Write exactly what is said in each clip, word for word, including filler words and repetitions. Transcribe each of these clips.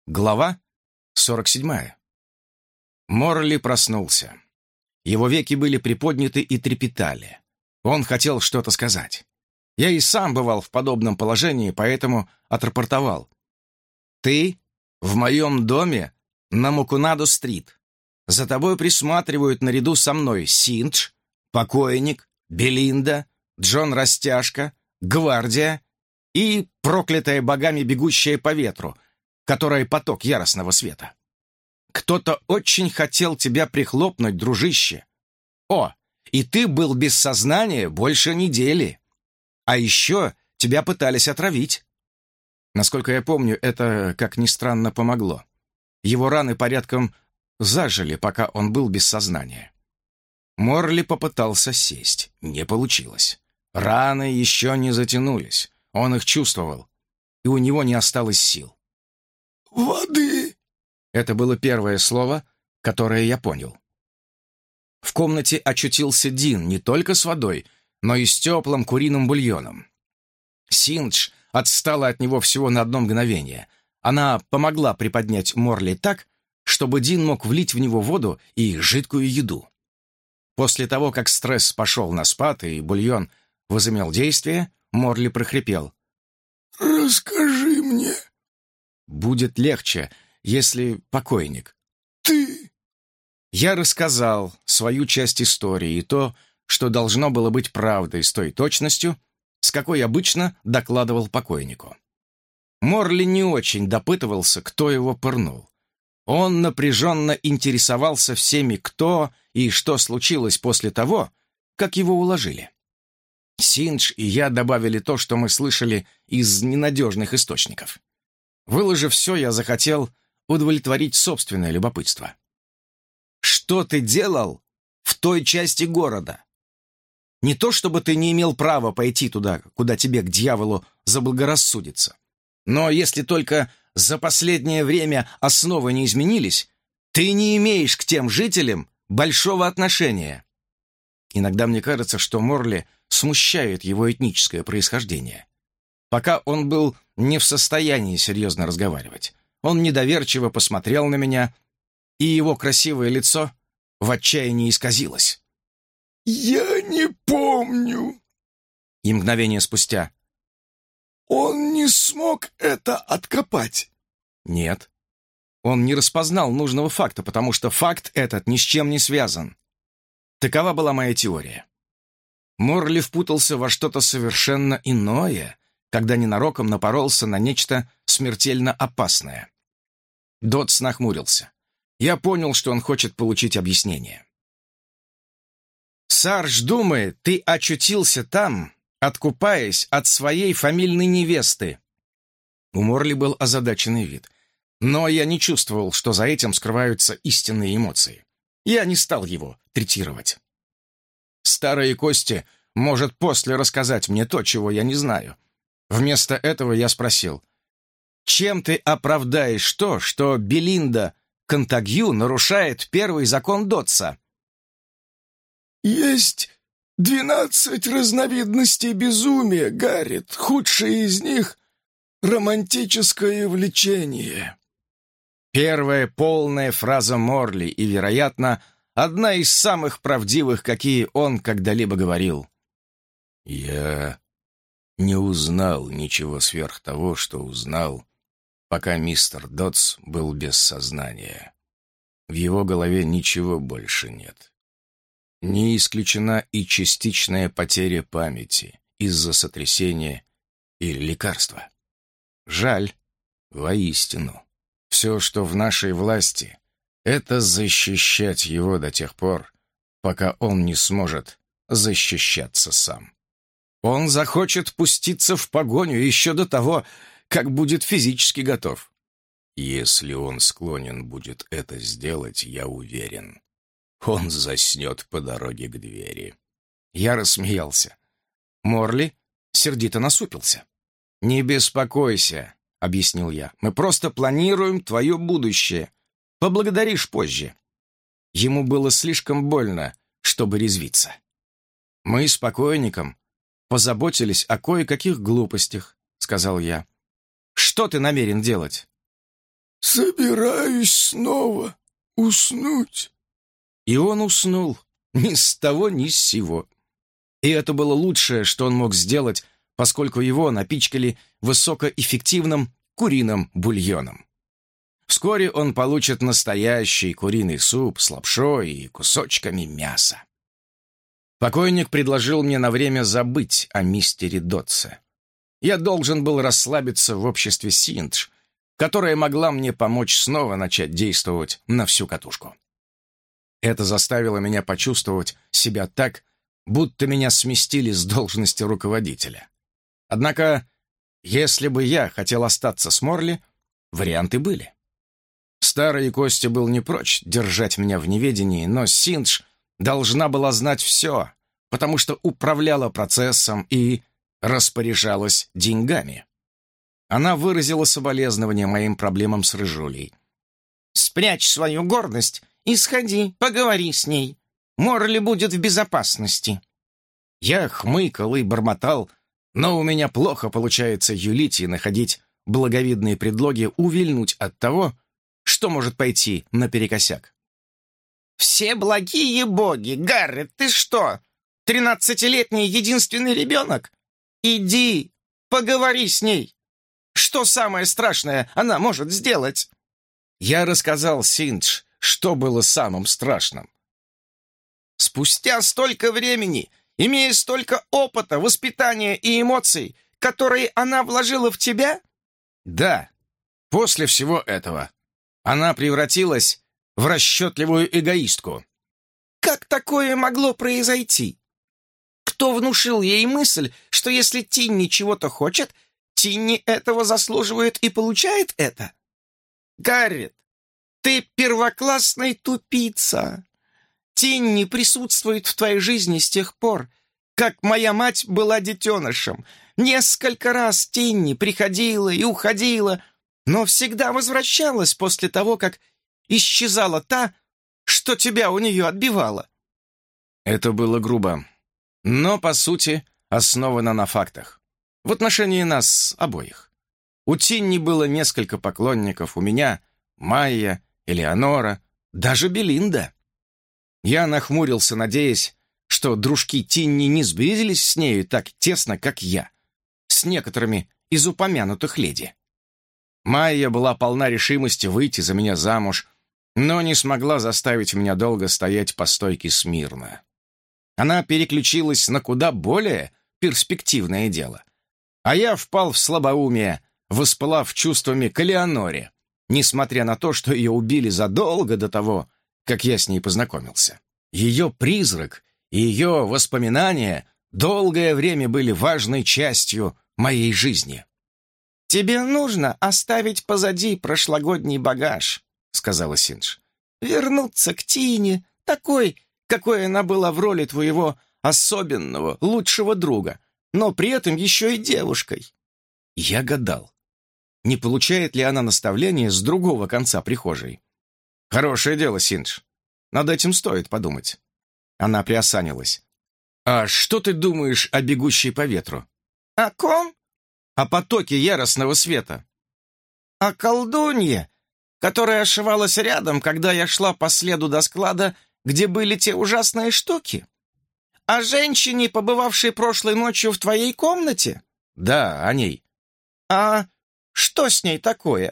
Глава сорок седьмая. Морли проснулся. Его веки были приподняты и трепетали. Он хотел что-то сказать. Я и сам бывал в подобном положении, поэтому отрапортовал. «Ты в моем доме на Мукунадо-стрит. За тобой присматривают наряду со мной Синдж, покойник, Белинда, Джон Растяжка, гвардия и проклятая богами бегущая по ветру, которая поток яростного света. Кто-то очень хотел тебя прихлопнуть, дружище. О, и ты был без сознания больше недели. А еще тебя пытались отравить». Насколько я помню, это, как ни странно, помогло. Его раны порядком зажили, пока он был без сознания. Морли попытался сесть. Не получилось. Раны еще не затянулись. Он их чувствовал, и у него не осталось сил. «Воды!» Это было первое слово, которое я понял. В комнате очутился Дин не только с водой, но и с теплым куриным бульоном. Синдж отстала от него всего на одно мгновение. Она помогла приподнять Морли так, чтобы Дин мог влить в него воду и жидкую еду. После того, как стресс пошел на спад и бульон возымел действие, Морли прохрипел. «Расскажи мне». «Будет легче, если покойник». «Ты». Я рассказал свою часть истории и то, что должно было быть правдой с той точностью, с какой обычно докладывал покойнику. Морли не очень допытывался, кто его пырнул. Он напряженно интересовался всеми, кто и что случилось после того, как его уложили. Синдж и я добавили то, что мы слышали из ненадежных источников. Выложив все, я захотел удовлетворить собственное любопытство. «Что ты делал в той части города? Не то чтобы ты не имел права пойти туда, куда тебе к дьяволу заблагорассудится. Но если только за последнее время основы не изменились, ты не имеешь к тем жителям большого отношения». Иногда мне кажется, что Морли смущает его этническое происхождение. Пока он был не в состоянии серьезно разговаривать, он недоверчиво посмотрел на меня, и его красивое лицо в отчаянии исказилось. «Я не помню». И мгновение спустя. «Он не смог это откопать?» «Нет. Он не распознал нужного факта, потому что факт этот ни с чем не связан. Такова была моя теория. Морли впутался во что-то совершенно иное, когда ненароком напоролся на нечто смертельно опасное». Дотс нахмурился. Я понял, что он хочет получить объяснение. «Сардж думает, ты очутился там, откупаясь от своей фамильной невесты». У Морли был озадаченный вид. Но я не чувствовал, что за этим скрываются истинные эмоции. Я не стал его третировать. Старые кости может после рассказать мне то, чего я не знаю. Вместо этого я спросил, чем ты оправдаешь то, что Белинда Контагью нарушает первый закон Дотса? «Есть двенадцать разновидностей безумия, Гаррет. Худшее из них — романтическое влечение». Первая полная фраза Морли и, вероятно, одна из самых правдивых, какие он когда-либо говорил. «Я не узнал ничего сверх того, что узнал, пока мистер Дотс был без сознания. В его голове ничего больше нет. Не исключена и частичная потеря памяти из-за сотрясения или лекарства. Жаль, воистину. Все, что в нашей власти, это защищать его до тех пор, пока он не сможет защищаться сам. Он захочет пуститься в погоню еще до того, как будет физически готов. Если он склонен будет это сделать, я уверен, он заснет по дороге к двери». Я рассмеялся. Морли сердито насупился. «Не беспокойся», — объяснил я. «Мы просто планируем твое будущее. Поблагодаришь позже». Ему было слишком больно, чтобы резвиться. «Мы с покойником позаботились о кое-каких глупостях», — сказал я. «Что ты намерен делать?» собираюсь снова уснуть». И он уснул ни с того, ни с сего. И это было лучшее, что он мог сделать, поскольку его напичкали высокоэффективным куриным бульоном. Вскоре он получит настоящий куриный суп с лапшой и кусочками мяса. Покойник предложил мне на время забыть о мистере Дотсе. Я должен был расслабиться в обществе Синдж, которая могла мне помочь снова начать действовать на всю катушку. Это заставило меня почувствовать себя так, будто меня сместили с должности руководителя. Однако, если бы я хотел остаться с Морли, варианты были. Старый Костя был не прочь держать меня в неведении, но Синдж должна была знать все, потому что управляла процессом и распоряжалась деньгами. Она выразила соболезнование моим проблемам с Рыжулей. «Спрячь свою гордость и сходи, поговори с ней. Морли будет в безопасности». Я хмыкал и бормотал, но у меня плохо получается юлить и находить благовидные предлоги увильнуть от того, что может пойти наперекосяк. «Все благие боги! Гаррет, ты что, тринадцатилетний единственный ребенок? Иди, поговори с ней. Что самое страшное она может сделать?» Я рассказал Синдж, что было самым страшным. «Спустя столько времени, имея столько опыта, воспитания и эмоций, которые она вложила в тебя?» «Да, после всего этого она превратилась в расчетливую эгоистку». «Как такое могло произойти? Кто внушил ей мысль, что если Тинни чего-то хочет, Тинни этого заслуживает и получает это? Гаррет, ты первоклассный тупица. Тинни присутствует в твоей жизни с тех пор, как моя мать была детенышем. Несколько раз Тинни приходила и уходила, но всегда возвращалась после того, как исчезала та, что тебя у нее отбивала». Это было грубо, но, по сути, основано на фактах. В отношении нас обоих. У Тинни было несколько поклонников, у меня Майя, Элеонора, даже Белинда. Я нахмурился, надеясь, что дружки Тинни не сблизились с нею так тесно, как я, с некоторыми из упомянутых леди. Майя была полна решимости выйти за меня замуж, но не смогла заставить меня долго стоять по стойке смирно. Она переключилась на куда более перспективное дело. А я впал в слабоумие, воспылав чувствами к Элеоноре, несмотря на то, что ее убили задолго до того, как я с ней познакомился. Ее призрак и ее воспоминания долгое время были важной частью моей жизни. «Тебе нужно оставить позади прошлогодний багаж», — сказала Синдж. «Вернуться к Тине, такой, какой она была в роли твоего особенного, лучшего друга, но при этом еще и девушкой». Я гадал, не получает ли она наставление с другого конца прихожей. «Хорошее дело, Синдж. Над этим стоит подумать». Она приосанилась. «А что ты думаешь о бегущей по ветру?» «О ком?» «О потоке яростного света». «О колдунье, которая ошивалась рядом, когда я шла по следу до склада, где были те ужасные штуки? О женщине, побывавшей прошлой ночью в твоей комнате?» «Да, о ней». «А что с ней такое?»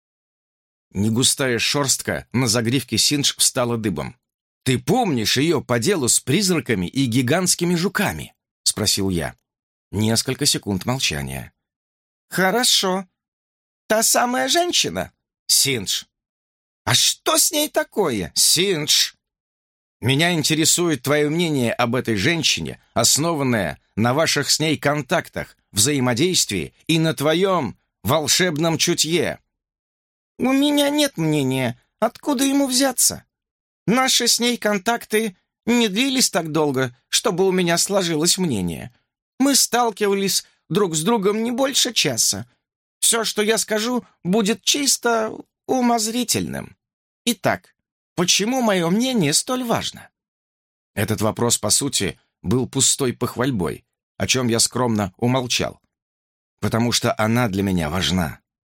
Негустая шерстка на загривке Синдж встала дыбом. «Ты помнишь ее по делу с призраками и гигантскими жуками?» — спросил я. Несколько секунд молчания. «Хорошо. Та самая женщина?» «Синдж». «А что с ней такое?» «Синдж». «Меня интересует твое мнение об этой женщине, основанное на ваших с ней контактах, взаимодействии и на твоем волшебном чутье». «У меня нет мнения. Откуда ему взяться? Наши с ней контакты не длились так долго, чтобы у меня сложилось мнение. Мы сталкивались друг с другом не больше часа. Все, что я скажу, будет чисто умозрительным. Итак, почему мое мнение столь важно?» Этот вопрос, по сути, был пустой похвальбой, о чем я скромно умолчал. Потому что она для меня важна.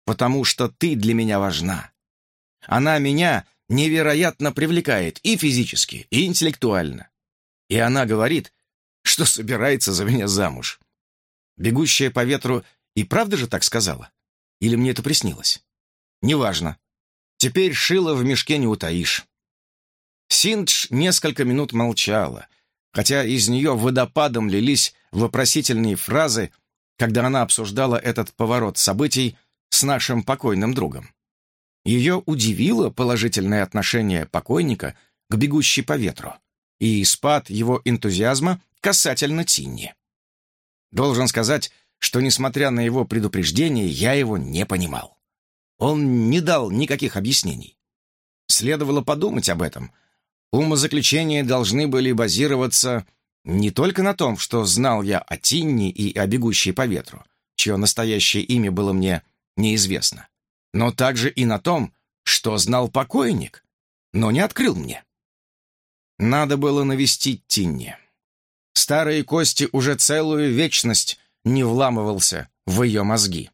потому что ты для меня важна. Она меня невероятно привлекает и физически, и интеллектуально. И она говорит, что собирается за меня замуж. Бегущая по ветру и правда же так сказала? Или мне это приснилось? Неважно. Теперь шило в мешке не утаишь. Синдж несколько минут молчала, хотя из нее водопадом лились вопросительные фразы, когда она обсуждала этот поворот событий с нашим покойным другом. Ее удивило положительное отношение покойника к бегущей по ветру и спад его энтузиазма касательно Тинни. Должен сказать, что, несмотря на его предупреждение, я его не понимал. Он не дал никаких объяснений. Следовало подумать об этом. Умозаключения должны были базироваться не только на том, что знал я о Тинни и о бегущей по ветру, чье настоящее имя было мне неизвестно, но также и на том, что знал покойник, но не открыл мне. Надо было навестить Тинни. Старые кости уже целую вечность не вламывался в ее мозги.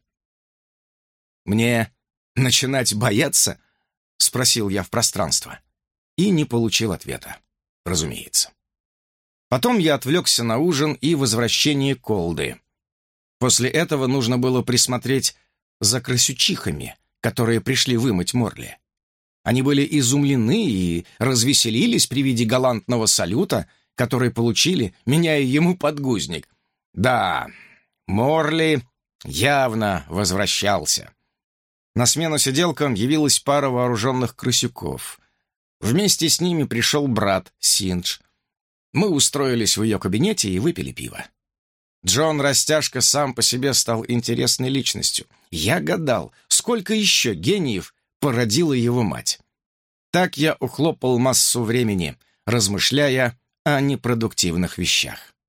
«Мне начинать бояться?» — спросил я в пространство. И не получил ответа, разумеется. Потом я отвлекся на ужин и возвращение Колды. После этого нужно было присмотреть за крысючихами, которые пришли вымыть Морли. Они были изумлены и развеселились при виде галантного салюта, который получили, меняя ему подгузник. Да, Морли явно возвращался. На смену сиделкам явилась пара вооруженных крысюков. Вместе с ними пришел брат Синдж. Мы устроились в ее кабинете и выпили пиво. Джон Растяжка сам по себе стал интересной личностью. Я гадал, сколько еще гениев породила его мать. Так я ухлопал массу времени, размышляя о непродуктивных вещах.